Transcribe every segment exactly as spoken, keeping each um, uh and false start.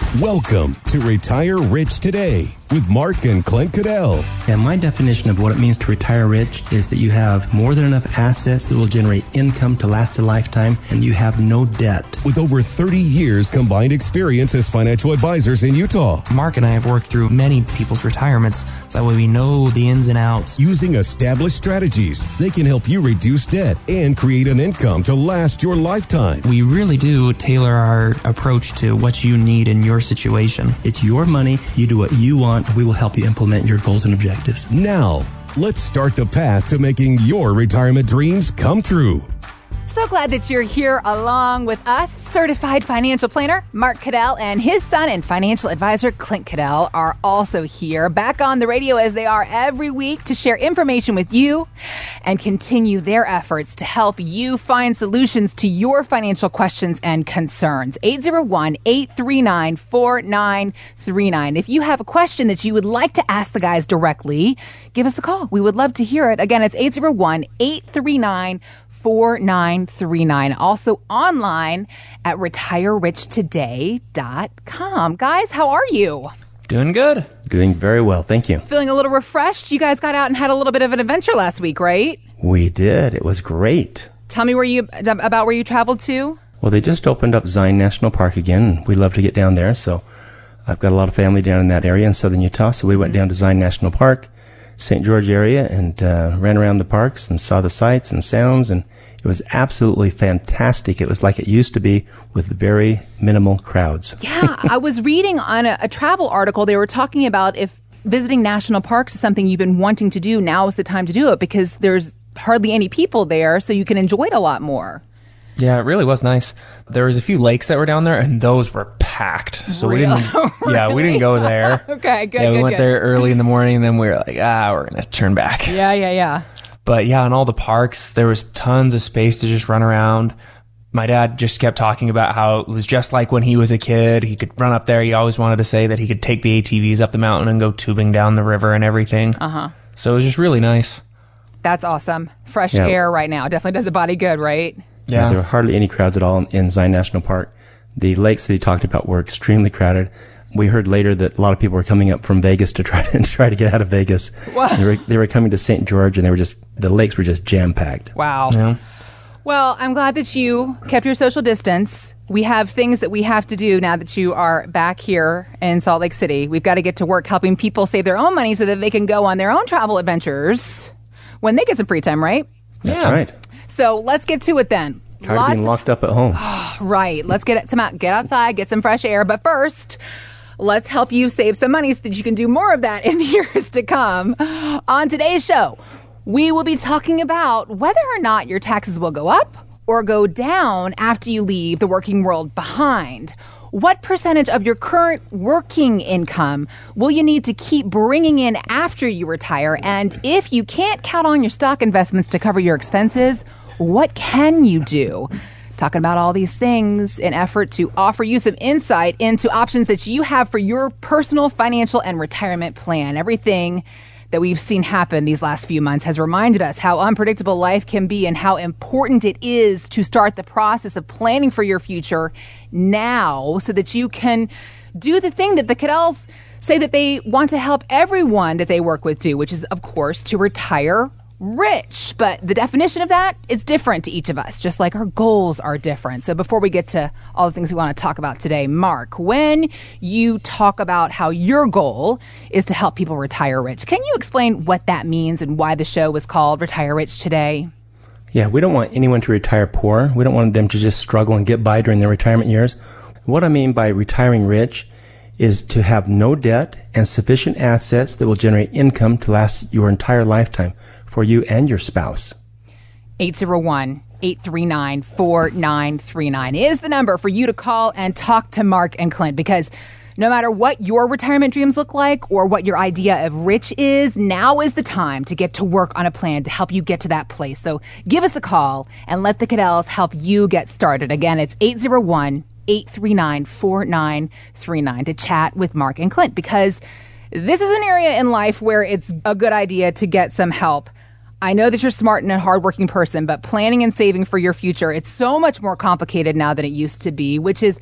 Welcome to Retire Rich Today with Mark and Clint Cadell. And my definition of what it means to retire rich is that you have more than enough assets that will generate income to last a lifetime, and you have no debt. With over thirty years combined experience as financial advisors in Utah. Mark and I have worked through many people's retirements, so that way we know the ins and outs. Using established strategies, they can help you reduce debt and create an income to last your lifetime. We really do tailor our approach to what you need in your situation. It's your money. You do what you want, and we will help you implement your goals and objectives. Now, let's start the path to making your retirement dreams come true. So glad that you're here along with us. Certified financial planner Mark Cadell and his son and financial advisor Clint Cadell are also here, back on the radio as they are every week to share information with you and continue their efforts to help you find solutions to your financial questions and concerns. eight zero one, eight three nine, four nine three nine. If you have a question that you would like to ask the guys directly, give us a call. We would love to hear it. Again, it's eight zero one, eight three nine, four nine three nine. Also online at retire rich today dot com. Guys, how are you? Doing good. Doing very well, thank you. Feeling a little refreshed? You guys got out and had a little bit of an adventure last week, right? We did. It was great. Tell me where you about where you traveled to. Well, they just opened up Zion National Park again. We love to get down there, so I've got a lot of family down in that area in southern Utah, so we went down to Zion National Park, Saint George area, and uh, ran around the parks and saw the sights and sounds, and it was absolutely fantastic. It was like it used to be with very minimal crowds. Yeah, I was reading on a, a travel article. They were talking about if visiting national parks is something you've been wanting to do, now is the time to do it because there's hardly any people there, so you can enjoy it a lot more. Yeah, it really was nice. There was a few lakes that were down there, and those were packed. So Real? we didn't. Yeah, we didn't go there. Okay, good. Yeah, we good, went good. there early in the morning, and then we were like, ah, we're gonna turn back. Yeah, yeah, yeah. But yeah, in all the parks, there was tons of space to just run around. My dad just kept talking about how it was just like when he was a kid. He could run up there. He always wanted to say that he could take the A T Vs up the mountain and go tubing down the river and everything. Uh huh. So it was just really nice. That's awesome. Fresh Yeah. air right now definitely does the body good, right? Yeah. Yeah. There were hardly any crowds at all in, in Zion National Park. The lakes that he talked about were extremely crowded. We heard later that a lot of people were coming up from Vegas to try to try to get out of Vegas. Wow. They were, they were coming to Saint George, and they were just the lakes were just jam packed. Wow. Yeah. Well, I'm glad that you kept your social distance. We have things that we have to do now that you are back here in Salt Lake City. We've got to get to work helping people save their own money so that they can go on their own travel adventures when they get some free time, right? That's Yeah. right. So let's get to it then. Tired of Lots being of locked up at home. Right. Let's get it some out, get outside, get some fresh air. But first, let's help you save some money so that you can do more of that in the years to come. On today's show, we will be talking about whether or not your taxes will go up or go down after you leave the working world behind. What percentage of your current working income will you need to keep bringing in after you retire? And if you can't count on your stock investments to cover your expenses, what can you do? Talking about all these things in effort to offer you some insight into options that you have for your personal financial and retirement plan. Everything that we've seen happen these last few months has reminded us how unpredictable life can be and how important it is to start the process of planning for your future now so that you can do the thing that the Cadells say that they want to help everyone that they work with do, which is, of course, to retire rich. But the definition of that is different to each of us, just like our goals are different. So before we get to all the things we want to talk about today, Mark, when you talk about how your goal is to help people retire rich, can you explain what that means and why the show was called Retire Rich Today? Yeah, we don't want anyone to retire poor. We don't want them to just struggle and get by during their retirement years. What I mean by retiring rich is to have no debt and sufficient assets that will generate income to last your entire lifetime for you and your spouse. eight zero one, eight three nine, four nine three nine is the number for you to call and talk to Mark and Clint, because no matter what your retirement dreams look like or what your idea of rich is, now is the time to get to work on a plan to help you get to that place. So give us a call and let the Cadells help you get started. Again, it's eight zero one, eight three nine, four nine three nine to chat with Mark and Clint, because this is an area in life where it's a good idea to get some help. I know that you're smart and a hardworking person, but planning and saving for your future, it's so much more complicated now than it used to be, which is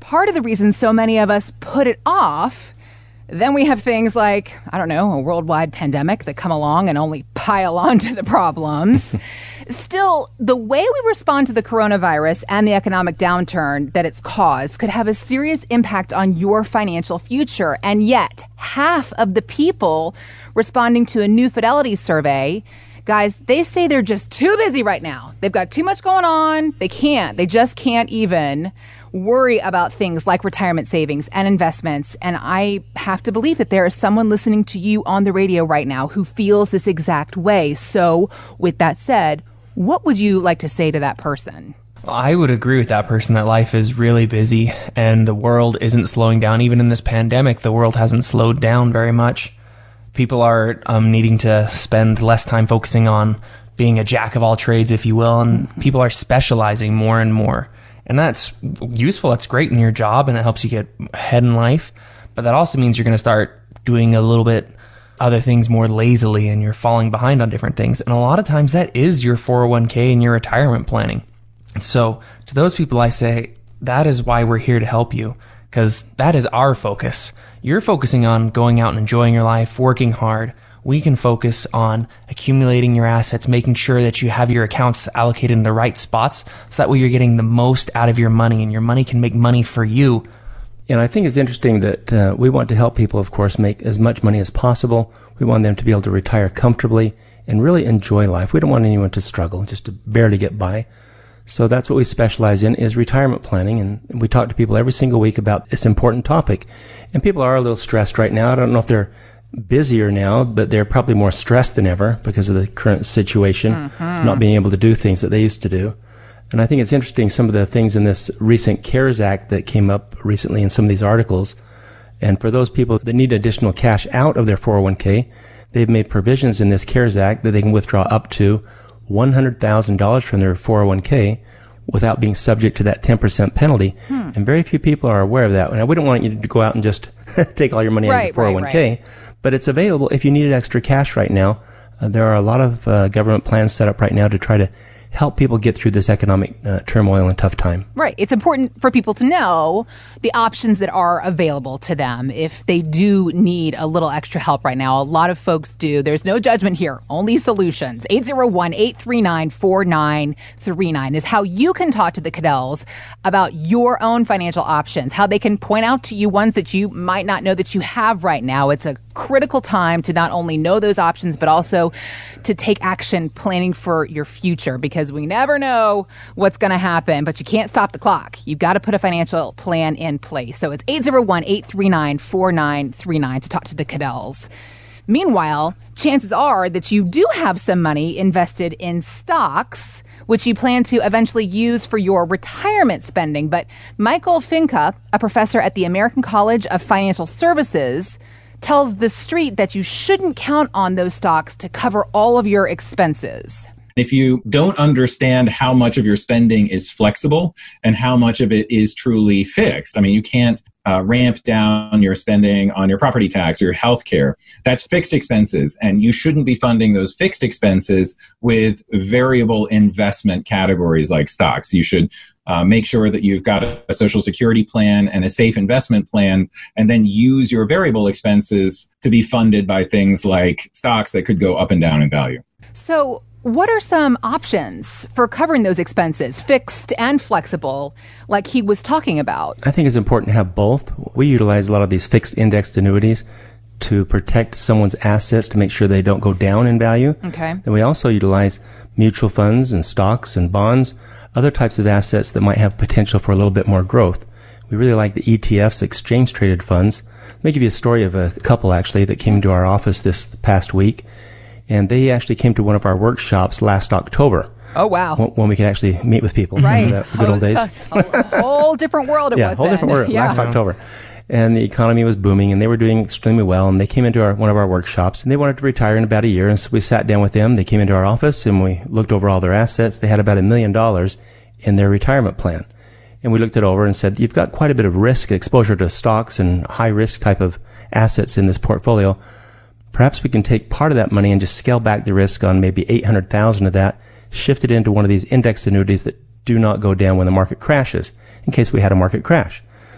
part of the reason so many of us put it off. Then we have things like, I don't know, a worldwide pandemic that come along and only pile on to the problems. Still, the way we respond to the coronavirus and the economic downturn that it's caused could have a serious impact on your financial future. And yet, half of the people responding to a New Fidelity survey, guys, they say they're just too busy right now. They've got too much going on. They can't. They just can't even worry about things like retirement savings and investments. And I have to believe that there is someone listening to you on the radio right now who feels this exact way. So with that said, what would you like to say to that person? I would agree with that person that life is really busy and the world isn't slowing down. Even in this pandemic, the world hasn't slowed down very much. People are um, needing to spend less time focusing on being a jack of all trades, if you will, and mm-hmm. people are specializing more and more. And that's useful. That's great in your job, and it helps you get ahead in life. But that also means you're going to start doing a little bit other things more lazily, and you're falling behind on different things. And a lot of times that is your four oh one k and your retirement planning. So to those people, I say that is why we're here to help you, because that is our focus. You're focusing on going out and enjoying your life, working hard. We can focus on accumulating your assets, making sure that you have your accounts allocated in the right spots, so that way you're getting the most out of your money, and your money can make money for you. And I think it's interesting that uh, we want to help people, of course, make as much money as possible. We want them to be able to retire comfortably and really enjoy life. We don't want anyone to struggle, just to barely get by. So that's what we specialize in, is retirement planning. And we talk to people every single week about this important topic. And people are a little stressed right now. I don't know if they're busier now, but they're probably more stressed than ever because of the current situation, mm-hmm. not being able to do things that they used to do. And I think it's interesting, some of the things in this recent CARES Act that came up recently in some of these articles. And for those people that need additional cash out of their four oh one k, they've made provisions in this CARES Act that they can withdraw up to one hundred thousand dollars from their four oh one k without being subject to that ten percent penalty. Hmm. And very few people are aware of that. And we don't want you to go out and just take all your money out of your four oh one k. Right, right. But it's available if you needed extra cash right now. Uh, there are a lot of uh, government plans set up right now to try to help people get through this economic uh, turmoil and tough time. Right. It's important for people to know the options that are available to them if they do need a little extra help right now. A lot of folks do. There's no judgment here, only solutions. eight oh one, eight three nine, four nine three nine is how you can talk to the Caddells about your own financial options, how they can point out to you ones that you might not know that you have right now. It's a critical time to not only know those options, but also to take action planning for your future, because we never know what's going to happen, but you can't stop the clock. You've got to put a financial plan in place. So it's eight oh one, eight three nine, four nine three nine to talk to the Caddells. Meanwhile, chances are that you do have some money invested in stocks, which you plan to eventually use for your retirement spending. But Michael Finca, a professor at the American College of Financial Services, tells the street that you shouldn't count on those stocks to cover all of your expenses. If you don't understand how much of your spending is flexible and how much of it is truly fixed, I mean, you can't uh, ramp down your spending on your property tax or your health care. That's fixed expenses, and you shouldn't be funding those fixed expenses with variable investment categories like stocks. You should Uh, make sure that you've got a, a Social Security plan and a safe investment plan, and then use your variable expenses to be funded by things like stocks that could go up and down in value. So what are some options for covering those expenses, fixed and flexible, like he was talking about? I think it's important to have both. We utilize a lot of these fixed indexed annuities to protect someone's assets to make sure they don't go down in value. Okay. Then we also utilize mutual funds and stocks and bonds, other types of assets that might have potential for a little bit more growth. We really like the E T Fs, exchange traded funds. Let me give you a story of a couple actually that came to our office this past week, and they actually came to one of our workshops last October. Oh, wow. When we could actually meet with people. Right. Remember that good old days? A, a whole different world it yeah, was a whole then. different world, yeah. last October. And the economy was booming, and they were doing extremely well. And they came into our, one of our workshops, and they wanted to retire in about a year. And so we sat down with them. They came into our office, and we looked over all their assets. They had about a million dollars in their retirement plan. And we looked it over and said, you've got quite a bit of risk exposure to stocks and high risk type of assets in this portfolio. Perhaps we can take part of that money and just scale back the risk on maybe eight hundred thousand of that, shift it into one of these index annuities that do not go down when the market crashes, in case we had a market crash.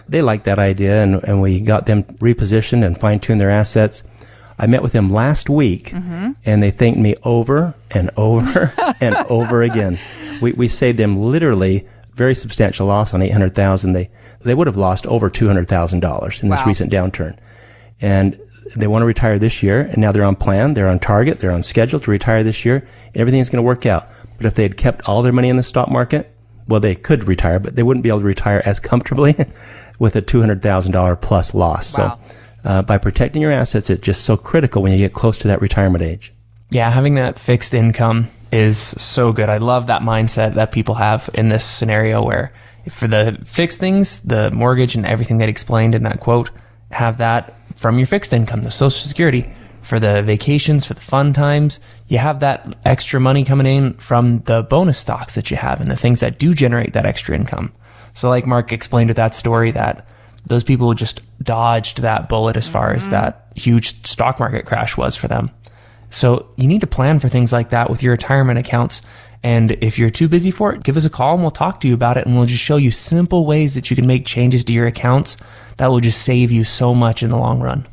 They liked that idea, and, and we got them repositioned and fine-tuned their assets. I met with them last week, mm-hmm. and they thanked me over and over and over again. We we saved them literally very substantial loss on eight hundred thousand dollars. They they would have lost over two hundred thousand dollars in this Wow. recent downturn. And they want to retire this year, and now they're on plan, they're on target, they're on schedule to retire this year, and everything's going to work out. But if they had kept all their money in the stock market, well, they could retire, but they wouldn't be able to retire as comfortably with a two hundred thousand dollars plus loss. Wow. So uh, by protecting your assets, it's just so critical when you get close to that retirement age. Yeah, having that fixed income is so good. I love that mindset that people have in this scenario where for the fixed things, the mortgage and everything that explained in that quote, have that from your fixed income, the Social Security. For the vacations, for the fun times, you have that extra money coming in from the bonus stocks that you have and the things that do generate that extra income. So like Mark explained with that story, that those people just dodged that bullet as far mm-hmm. as that huge stock market crash was for them. So you need to plan for things like that with your retirement accounts. And if you're too busy for it, give us a call and we'll talk to you about it. And we'll just show you simple ways that you can make changes to your accounts that will just save you so much in the long run.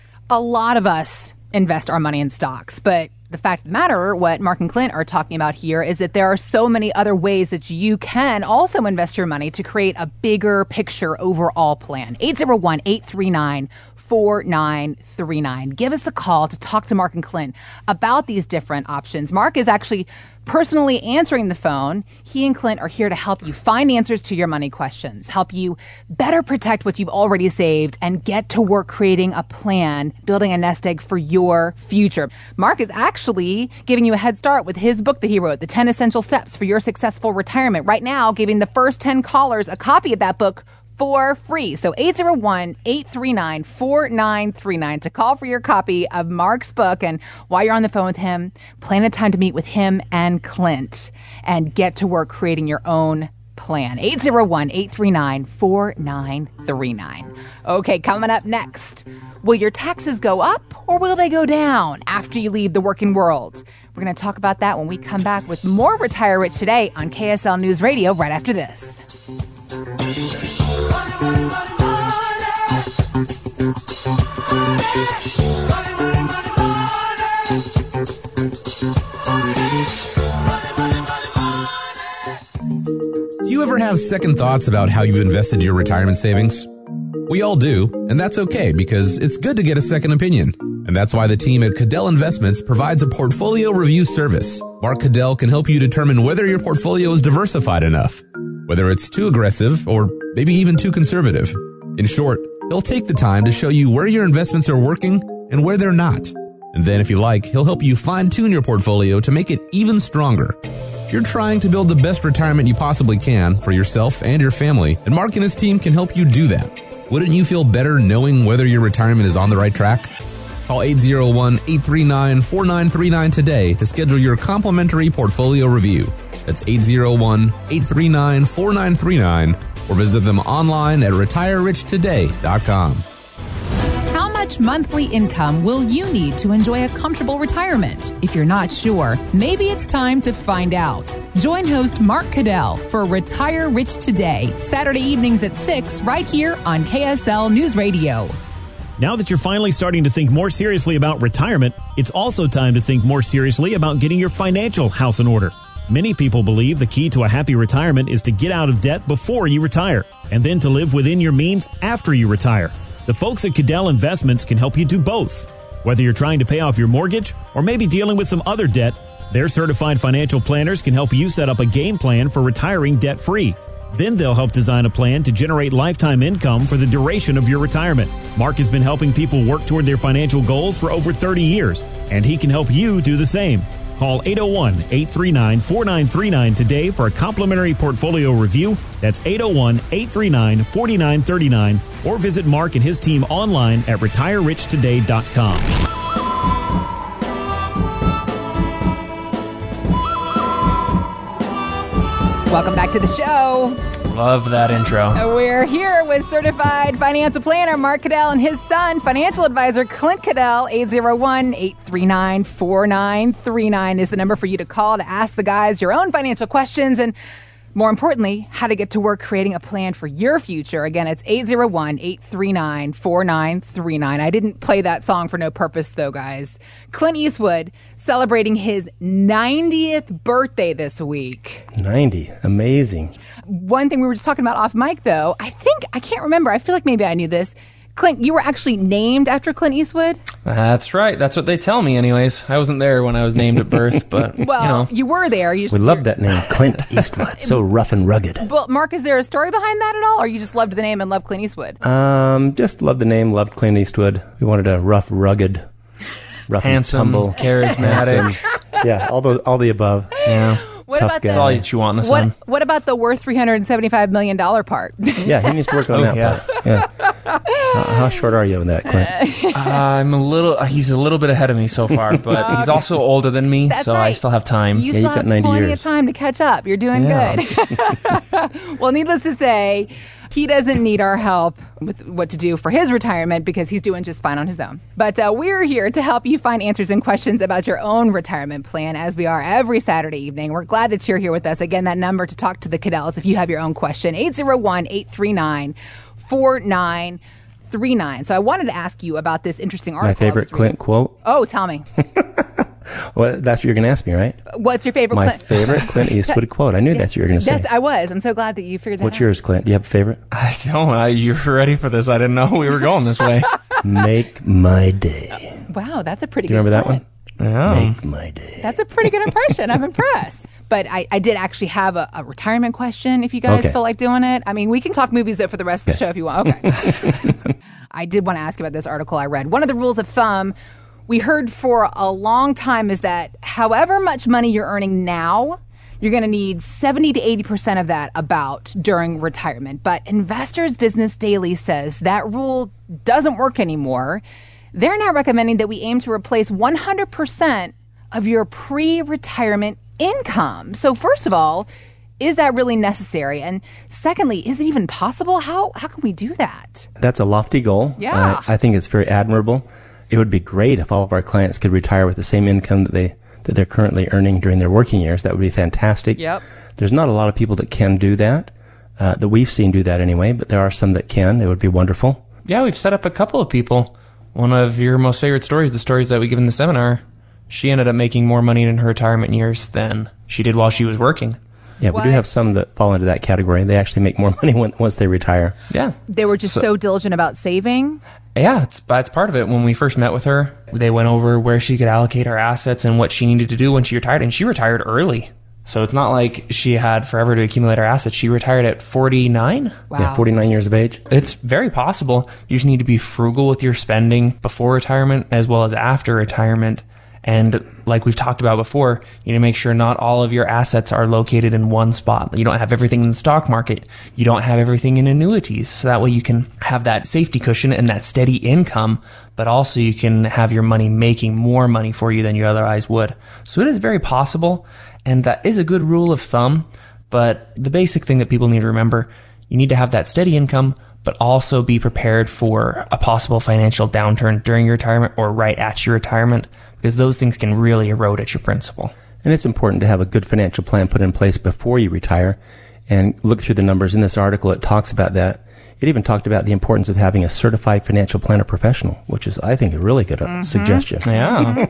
A lot of us invest our money in stocks, but the fact of the matter, what Mark and Clint are talking about here is that there are so many other ways that you can also invest your money to create a bigger picture overall plan. eight zero one, eight three nine, four nine three nine. Give us a call to talk to Mark and Clint about these different options. Mark is actually personally answering the phone. He and Clint are here to help you find answers to your money questions, help you better protect what you've already saved, and get to work creating a plan, building a nest egg for your future. Mark is actually giving you a head start with his book that he wrote, The ten Essential Steps for Your Successful Retirement. Right now, giving the first ten callers a copy of that book for free. So eight zero one, eight three nine, four nine three nine to call for your copy of Mark's book. And while you're on the phone with him, plan a time to meet with him and Clint and get to work creating your own plan. eight zero one, eight three nine, four nine three nine. Okay, coming up next, will your taxes go up or will they go down after you leave the working world? We're going to talk about that when we come back with more Retire Rich Today on K S L News Radio right after this. Do you ever have second thoughts about how you've invested your retirement savings? We all do, and that's okay because it's good to get a second opinion. And that's why the team at Cadell Investments provides a portfolio review service. Mark Cadell can help you determine whether your portfolio is diversified enough, whether it's too aggressive or maybe even too conservative. In short, he'll take the time to show you where your investments are working and where they're not. And then if you like, he'll help you fine-tune your portfolio to make it even stronger. If you're trying to build the best retirement you possibly can for yourself and your family, and Mark and his team can help you do that. Wouldn't you feel better knowing whether your retirement is on the right track? Call eight zero one, eight three nine, four nine three nine today to schedule your complimentary portfolio review. That's eight zero one, eight three nine, four nine three nine or visit them online at retire rich today dot com. How much monthly income will you need to enjoy a comfortable retirement? If you're not sure, maybe it's time to find out. Join host Mark Cadell for Retire Rich Today, Saturday evenings at six, right here on K S L News Radio. Now that you're finally starting to think more seriously about retirement, it's also time to think more seriously about getting your financial house in order. Many people believe the key to a happy retirement is to get out of debt before you retire, and then to live within your means after you retire. The folks at Cadell Investments can help you do both. Whether you're trying to pay off your mortgage or maybe dealing with some other debt, their certified financial planners can help you set up a game plan for retiring debt-free. Then they'll help design a plan to generate lifetime income for the duration of your retirement. Mark has been helping people work toward their financial goals for over thirty years, and he can help you do the same. Call eight oh one, eight three nine, four nine three nine today for a complimentary portfolio review. That's eight oh one, eight three nine, four nine three nine, or visit Mark and his team online at retire rich today dot com. Welcome back to the show. Love that intro. We're here with certified financial planner Mark Cadell and his son, financial advisor Clint Cadell. eight zero one, eight three nine, four nine three nine is the number for you to call to ask the guys your own financial questions. And More importantly, how to get to work creating a plan for your future. Again, it's eight oh one, eight three nine, four nine three nine. I didn't play that song for no purpose, though, guys. Clint Eastwood celebrating his ninetieth birthday this week. ninety. Amazing. One thing we were just talking about off mic, though, I think, I can't remember. I feel like maybe I knew this. Clint, you were actually named after Clint Eastwood? That's right. That's what they tell me anyways. I wasn't there when I was named at birth, but, well, you know. You were there. You just, we love that name, Clint Eastwood. So rough and rugged. Well, Mark, is there a story behind that at all, or you just loved the name and loved Clint Eastwood? Um, just loved the name, loved Clint Eastwood. We wanted a rough, rugged, rough handsome, and tumble. charismatic. Yeah, all the, all the above. Yeah. What Tough about guy. That's all that you want in the what, sun. what about the worth three hundred seventy-five million dollars part? Yeah, he needs to work on Oh, that yeah. part. Yeah. How, how short are you in that, Clint? Uh, I'm a little, uh, he's a little bit ahead of me so far, but he's also older than me, That's so right. I still have time. You Yeah, still you've got have ninety plenty years. of time to catch up. You're doing Yeah. good. Well, needless to say, he doesn't need our help with what to do for his retirement because he's doing just fine on his own. But uh, we're here to help you find answers and questions about your own retirement plan, as we are every Saturday evening. We're glad that you're here with us. Again, that number to talk to the Caddells if you have your own question, eight oh one, eight three nine, four nine three nine. So I wanted to ask you about this interesting article. My I favorite was reading. Clint quote? Oh, tell me. Well, that's what you're going to ask me, right? What's your favorite My Clint? favorite Clint Eastwood quote. I knew that's what you were going to say. That's, I was. I'm so glad that you figured that What's out. yours, Clint? Do you have a favorite? I don't, I, you were ready for this. I didn't know we were going this way. Make my day. Wow, that's a pretty Do you good remember that Clint. one? Yeah. Make my day. That's a pretty good impression. I'm impressed. But I, I did actually have a, a retirement question if you guys Okay. feel like doing it. I mean, we can talk movies though for the rest of the show if you want. Okay. I did want to ask about this article I read. One of the rules of thumb we heard for a long time is that however much money you're earning now, you're going to need seventy to eighty percent of that about during retirement. But Investors Business Daily says that rule doesn't work anymore. They're now recommending that we aim to replace one hundred percent of your pre-retirement income. So first of all, is that really necessary? And secondly, is it even possible? How how can we do that? That's a lofty goal. Yeah. Uh, I think it's very admirable. It would be great if all of our clients could retire with the same income that they that they're currently earning during their working years. That would be fantastic. Yep. There's not a lot of people that can do that, uh, that we've seen do that anyway, but there are some that can. It would be wonderful. Yeah, we've set up a couple of people. One of your most favorite stories, the stories that we give in the seminar, she ended up making more money in her retirement years than she did while she was working. Yeah, we do have What? some that fall into that category. They actually make more money when, once they retire. Yeah. They were just so, diligent about saving. Yeah, it's, that's part of it. When we first met with her, they went over where she could allocate her assets and what she needed to do when she retired. And she retired early. So it's not like she had forever to accumulate her assets. She retired at forty-nine. Wow. Yeah, forty-nine years of age. It's very possible. You just need to be frugal with your spending before retirement as well as after retirement. And like we've talked about before, you need to make sure not all of your assets are located in one spot. You don't have everything in the stock market. You don't have everything in annuities. So that way you can have that safety cushion and that steady income, but also you can have your money making more money for you than you otherwise would. So it is very possible. And that is a good rule of thumb. But the basic thing that people need to remember, you need to have that steady income, but also be prepared for a possible financial downturn during your retirement or right at your retirement, because those things can really erode at your principal. And it's important to have a good financial plan put in place before you retire and look through the numbers. In this article, it talks about that. It even talked about the importance of having a certified financial planner professional, which is, I think, a really good uh, Mm-hmm. suggestion. Yeah.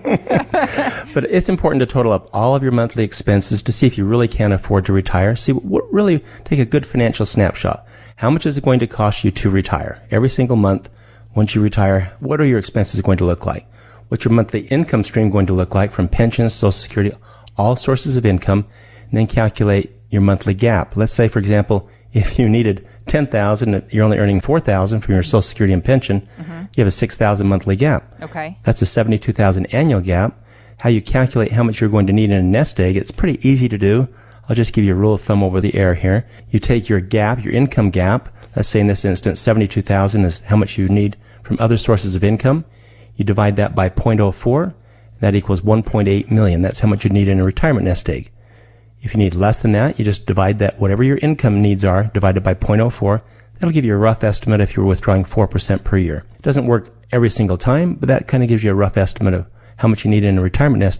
But it's important to total up all of your monthly expenses to see if you really can afford to retire. See what really take a good financial snapshot. How much is it going to cost you to retire? Every single month, once you retire, what are your expenses going to look like? What's your monthly income stream going to look like from pensions, Social Security, all sources of income, and then calculate your monthly gap. Let's say, for example, if you needed ten thousand dollars, you're only earning four thousand dollars from your Social Security and pension, mm-hmm. you have a six thousand dollars monthly gap. Okay. That's a seventy-two thousand dollars annual gap. How you calculate how much you're going to need in a nest egg, it's pretty easy to do. I'll just give you a rule of thumb over the air here. You take your gap, your income gap, let's say in this instance, seventy-two thousand dollars is how much you need from other sources of income. You divide that by zero point zero four, that equals one point eight million. That's how much you need in a retirement nest egg. If you need less than that, you just divide that, whatever your income needs are, divided by zero point zero four. That'll give you a rough estimate if you're withdrawing four percent per year. It doesn't work every single time, but that kind of gives you a rough estimate of how much you need in a retirement nest egg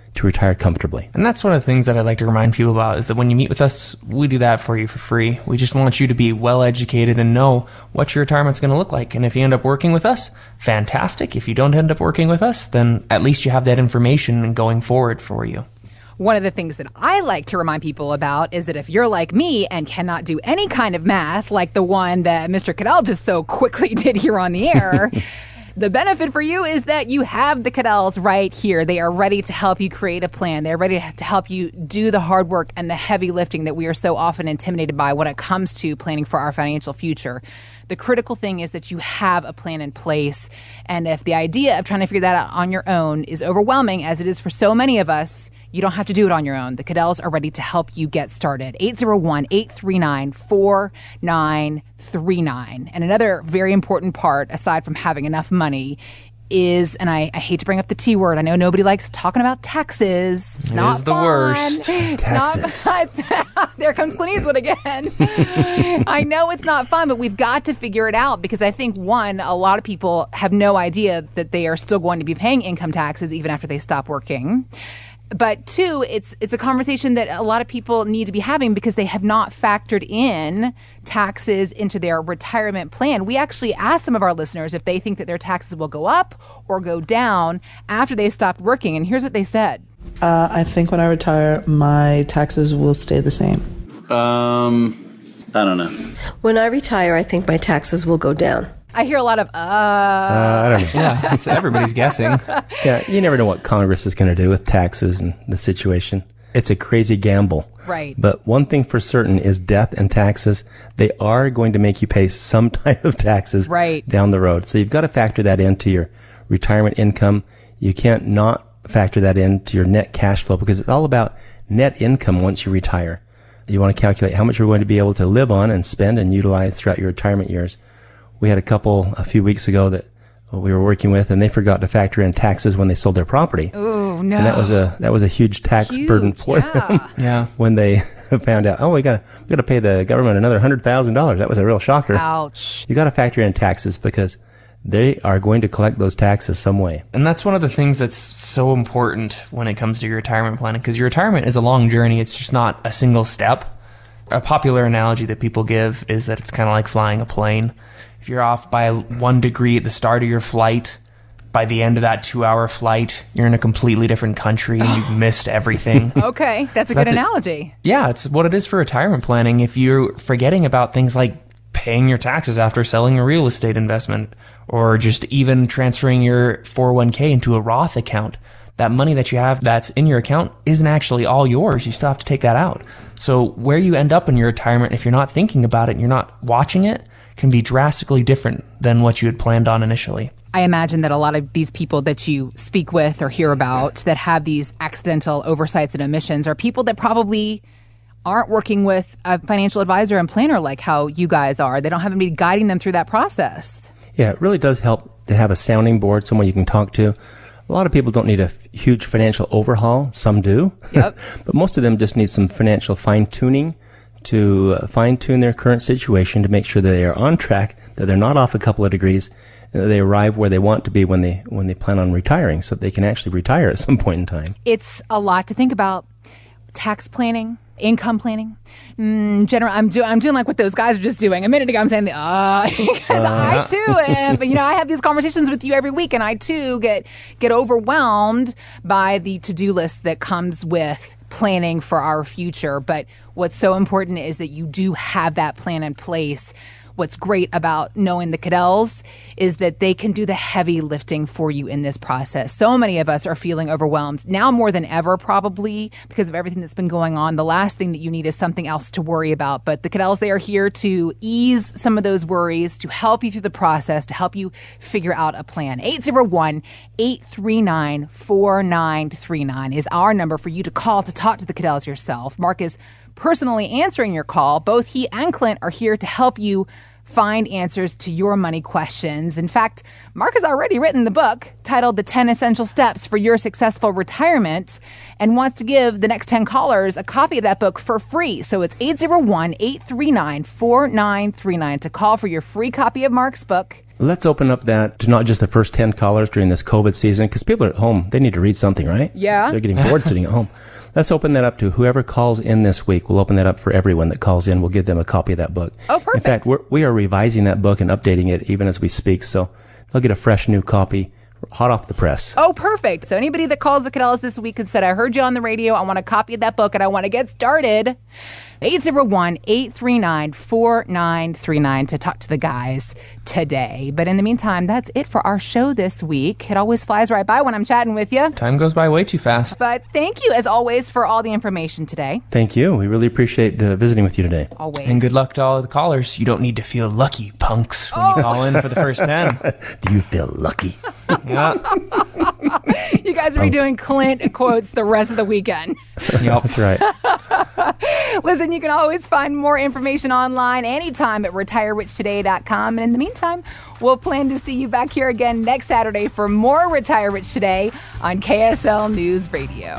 to retire comfortably. And that's one of the things that I'd like to remind people about is that when you meet with us, we do that for you for free. We just want you to be well educated and know what your retirement's going to look like. And if you end up working with us, fantastic. If you don't end up working with us, then at least you have that information going forward for you. One of the things that I like to remind people about is that if you're like me and cannot do any kind of math, like the one that Mister Cadell just so quickly did here on the air, the benefit for you is that you have the Cadells right here. They are ready to help you create a plan. They're ready to help you do the hard work and the heavy lifting that we are so often intimidated by when it comes to planning for our financial future. The critical thing is that you have a plan in place. And if the idea of trying to figure that out on your own is overwhelming, as it is for so many of us, you don't have to do it on your own. The Cadells are ready to help you get started. eight oh one, eight three nine, four nine three nine. And another very important part, aside from having enough money, is, and I, I hate to bring up the T word. I know nobody likes talking about taxes. It's it not is the fun. worst. Taxes. Not, there comes Clint Eastwood again. I know it's not fun, but we've got to figure it out because I think, one, a lot of people have no idea that they are still going to be paying income taxes even after they stop working. But two, it's it's a conversation that a lot of people need to be having because they have not factored in taxes into their retirement plan. We actually asked some of our listeners if they think that their taxes will go up or go down after they stopped working. And here's what they said. Uh, I think when I retire, my taxes will stay the same. Um, I don't know. When I retire, I think my taxes will go down. I hear a lot of, uh... Uh, I don't know. Yeah, it's, everybody's guessing. Yeah, you never know what Congress is going to do with taxes and the situation. It's a crazy gamble. Right. But one thing for certain is death and taxes. They are going to make you pay some type of taxes right. down the road. So you've got to factor that into your retirement income. You can't not factor that into your net cash flow because it's all about net income once you retire. You want to calculate how much you're going to be able to live on and spend and utilize throughout your retirement years. We had a couple a few weeks ago that we were working with, and they forgot to factor in taxes when they sold their property. Oh no! And that was a that was a huge tax huge, burden for yeah. them. Yeah. When they found out, oh, we got we got to pay the government another hundred thousand dollars. That was a real shocker. Ouch! You got to factor in taxes because they are going to collect those taxes some way. And that's one of the things that's so important when it comes to your retirement planning because your retirement is a long journey. It's just not a single step. A popular analogy that people give is that it's kind of like flying a plane. If you're off by one degree at the start of your flight, by the end of that two-hour flight, you're in a completely different country and you've missed everything. Okay, that's a so good that's analogy. A, yeah, it's what it is for retirement planning. If you're forgetting about things like paying your taxes after selling a real estate investment or just even transferring your four oh one k into a Roth account, that money that you have that's in your account isn't actually all yours. You still have to take that out. So where you end up in your retirement, if you're not thinking about it and you're not watching it, can be drastically different than what you had planned on initially. I imagine that a lot of these people that you speak with or hear about that have these accidental oversights and omissions are people that probably aren't working with a financial advisor and planner like how you guys are. They don't have anybody guiding them through that process. Yeah, it really does help to have a sounding board, someone you can talk to. A lot of people don't need a f- huge financial overhaul. Some do. Yep. But most of them just need some financial fine-tuning to uh, fine-tune their current situation to make sure that they are on track, that they're not off a couple of degrees, and that they arrive where they want to be when they when they plan on retiring, so that they can actually retire at some point in time. It's a lot to think about. Tax planning, income planning. Mm, general, I'm doing. I'm doing like what those guys are just doing. A minute ago, I'm saying the uh because uh, I too am. But you know, I have these conversations with you every week, and I too get get overwhelmed by the to-do list that comes with planning for our future. But what's so important is that you do have that plan in place. What's great about knowing the Cadells is that they can do the heavy lifting for you in this process. So many of us are feeling overwhelmed now more than ever, probably because of everything that's been going on. The last thing that you need is something else to worry about. But the Cadells, they are here to ease some of those worries, to help you through the process, to help you figure out a plan. eight oh one, eight three nine, four nine three nine is our number for you to call to talk to the Cadells yourself. Mark is personally answering your call. Both he and Clint are here to help you find answers to your money questions. In fact, Mark has already written the book titled The ten Essential Steps for Your Successful Retirement and wants to give the next ten callers a copy of that book for free. So it's eight oh one, eight three nine, four nine three nine to call for your free copy of Mark's book. Let's open up that to not just the first ten callers during this COVID season, because people are at home. They need to read something, right? Yeah. They're getting bored sitting at home. Let's open that up to whoever calls in this week. We'll open that up for everyone that calls in. We'll give them a copy of that book. Oh, perfect. In fact, we're, we are revising that book and updating it even as we speak, so they'll get a fresh new copy, hot off the press. Oh, perfect. So anybody that calls the Cadellas this week and said, I heard you on the radio, I want a copy of that book, and I want to get started, eight zero one, eight three nine, four nine three nine to talk to the guys today. But in the meantime, that's it for our show this week. It always flies right by when I'm chatting with you. Time goes by way too fast. But thank you, as always, for all the information today. Thank you. We really appreciate uh, visiting with you today. Always. And good luck to all of the callers. You don't need to feel lucky, punks, when Oh. you call in for the first ten. Do you feel lucky? Yeah. You guys will be doing Clint quotes the rest of the weekend. Yep. That's right. Listen, you can always find more information online anytime at retire rich today dot com. And in the meantime, we'll plan to see you back here again next Saturday for more Retire Rich Today on K S L News Radio.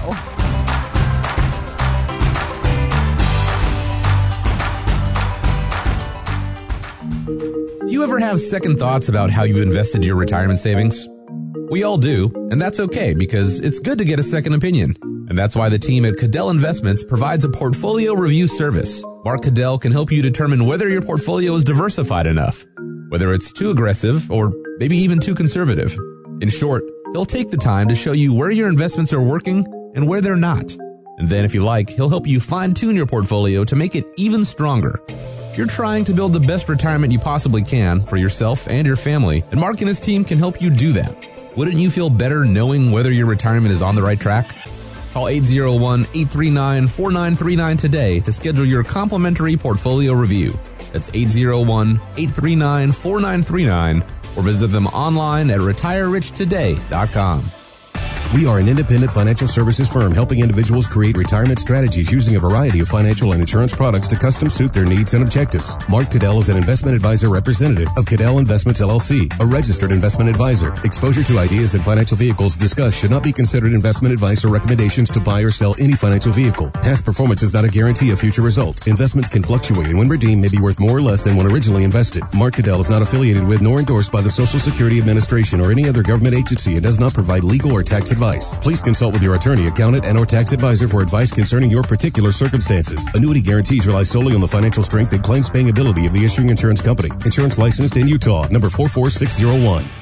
Do you ever have second thoughts about how you've invested your retirement savings? We all do, and that's okay because it's good to get a second opinion. And that's why the team at Cadell Investments provides a portfolio review service. Mark Cadell can help you determine whether your portfolio is diversified enough, whether it's too aggressive or maybe even too conservative. In short, he'll take the time to show you where your investments are working and where they're not. And then if you like, he'll help you fine-tune your portfolio to make it even stronger. You're trying to build the best retirement you possibly can for yourself and your family, and Mark and his team can help you do that. Wouldn't you feel better knowing whether your retirement is on the right track? Call eight zero one, eight three nine, four nine three nine today to schedule your complimentary portfolio review. That's eight zero one, eight three nine, four nine three nine or visit them online at retire rich today dot com. We are an independent financial services firm helping individuals create retirement strategies using a variety of financial and insurance products to custom suit their needs and objectives. Mark Cadell is an investment advisor representative of Cadell Investments L L C, a registered investment advisor. Exposure to ideas and financial vehicles discussed should not be considered investment advice or recommendations to buy or sell any financial vehicle. Past performance is not a guarantee of future results. Investments can fluctuate and when redeemed may be worth more or less than when originally invested. Mark Cadell is not affiliated with nor endorsed by the Social Security Administration or any other government agency and does not provide legal or tax advice. Please consult with your attorney, accountant, and or tax advisor for advice concerning your particular circumstances. Annuity guarantees rely solely on the financial strength and claims paying ability of the issuing insurance company. Insurance licensed in Utah, number four four six zero one.